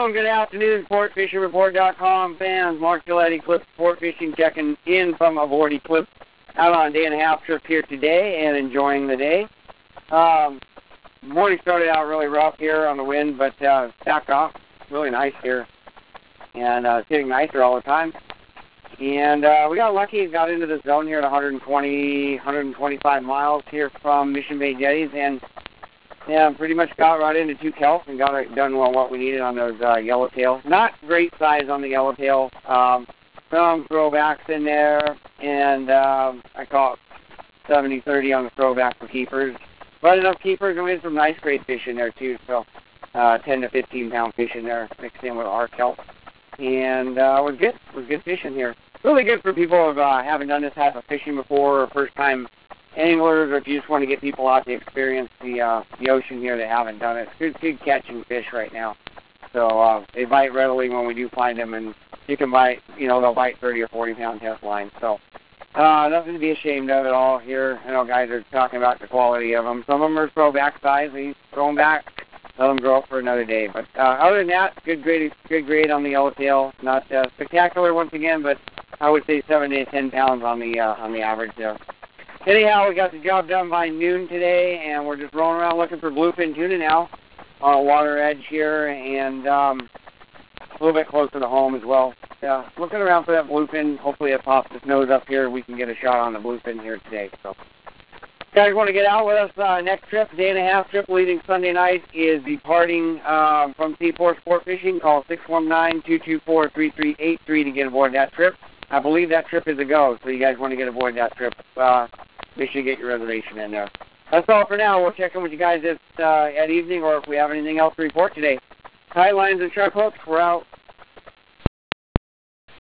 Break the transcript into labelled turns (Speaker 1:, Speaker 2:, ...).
Speaker 1: Hello and good afternoon, SportFishingReport.com fans. Mark Gilletti, Cliff Sport Fishing, checking in from aboard Eclipse, out on a day-and-a-half trip here today and enjoying the day. Morning started out really rough here on the wind, but backed off. Really nice here, and it's getting nicer all the time. And we got lucky, got into the zone here at 125 miles here from Mission Bay Jetties, and pretty much got right into 2 kelp and got it done what we needed on those yellowtail. Not great size on the yellowtail. Some throwbacks in there, and I caught 70-30 on the throwback for keepers. But enough keepers, and we had some nice great fish in there too, so 10 to 15 pound fish in there mixed in with our kelp. And it was good. It was good fishing here. Really good for people who haven't done this type of fishing before, or first time anglers, or if you just want to get people out to experience the ocean here that haven't done it. It's good catching fish right now. So they bite readily when we do find them, and you can bite, they'll bite 30 or 40 pound test line. So nothing to be ashamed of at all here. I know guys are talking about the quality of them. Some of them are throwback size. We throw them back, let them grow up for another day. But other than that, good grade on the yellowtail. Not spectacular once again, but I would say 7 to 10 pounds on the average there. Anyhow, we got the job done by noon today, and we're just rolling around looking for bluefin tuna now on a water edge here, and a little bit closer to home as well. Yeah, looking around for that bluefin. Hopefully it pops its nose up here. We can get a shot on the bluefin here today. So, guys want to get out with us next trip, day-and-a-half trip leaving Sunday night, is departing from Seaport Sport Fishing. Call 619-224-3383 to get aboard that trip. I believe that trip is a go, so you guys want to get aboard that trip. Make sure you get your reservation in there. That's all for now. We'll check in with you guys at evening, or if we have anything else to report today. Tide lines and shark hooks, we're out.